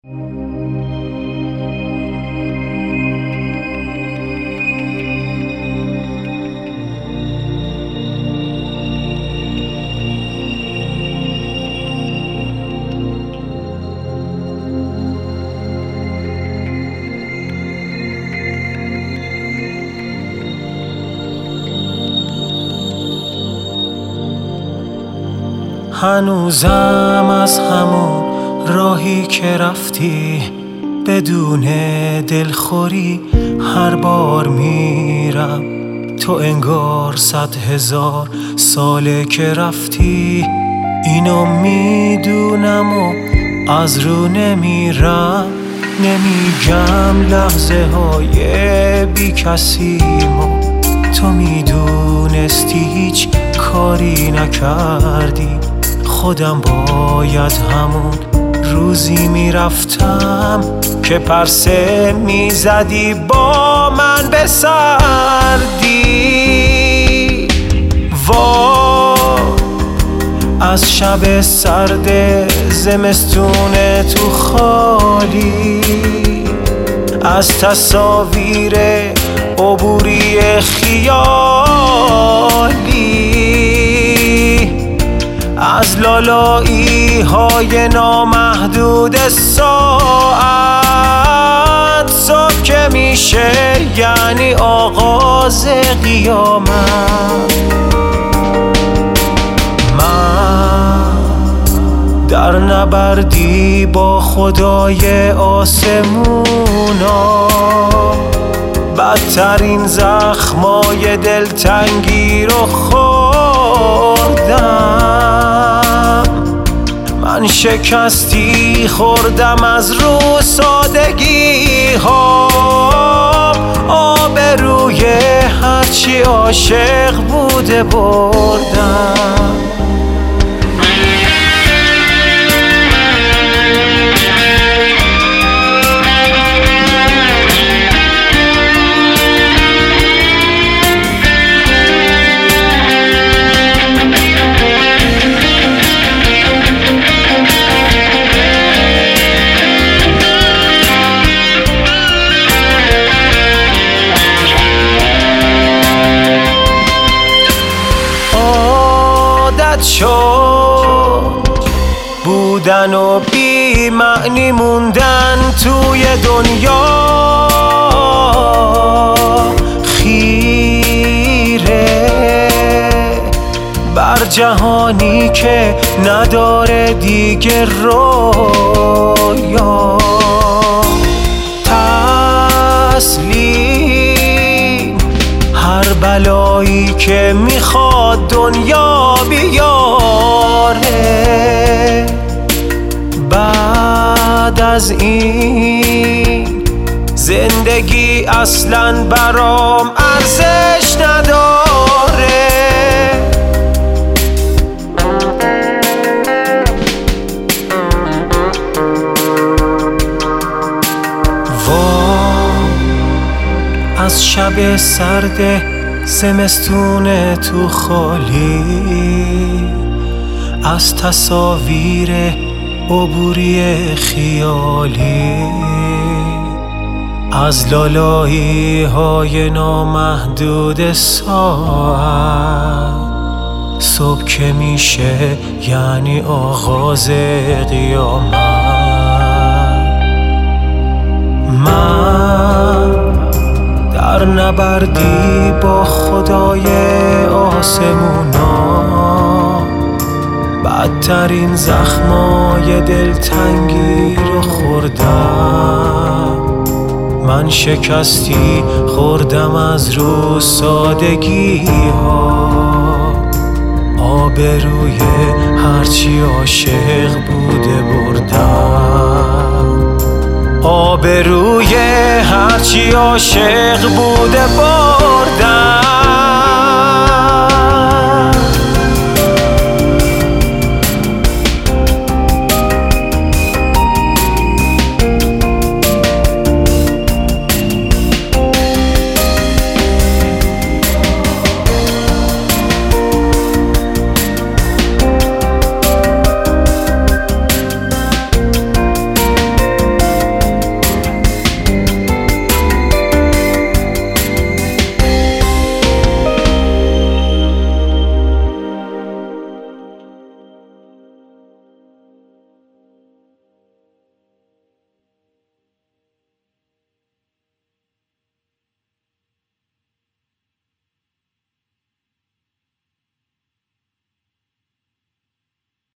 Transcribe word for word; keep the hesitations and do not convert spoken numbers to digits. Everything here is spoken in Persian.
هنوزم از همون راهی که رفتی بدون دلخوری هر بار میرم. تو انگار صد هزار ساله که رفتی، اینو میدونم و از رو نمیرم. نمیگم لحظه های بی کسیمو تو میدونستی هیچ کاری نکردی. خودم باید همون روزی میرفتم که پرسه میزدی با من به سردی. وای از شب سرد زمستون تو خالی، از تصاویر عبوری خیالی، از لالایی های نامحدود ساعت. صبح که میشه یعنی آغاز قیامت. من در نبردی با خدای آسمونا، بدترین زخمای دلتنگی رو خوردم. من شکستی خوردم از رو سادگی ها، آبروی هرچی عاشق بوده بردم. شد بودن و بی معنی موندن توی دنیا، خیره بر جهانی که نداره دیگه رویا. تسلیم هر بلایی که میخواد دنیا بیاره. بعد از این زندگی اصلاً برام ارزش نداره. وای از شب سرد زمستون تو خالی، از تصاویر عبوری خیالی، از لالایی های نامحدود ساعت. صبح که میشه یعنی آغاز قیامت. من در نبردی با خدای آسمونا، بدترین زخمای دلتنگی رو خوردم. من شکستی خوردم از رو سادگی ها، آبروی هرچی عاشق بوده بردم. آبروی هرچی عاشق بوده بردم.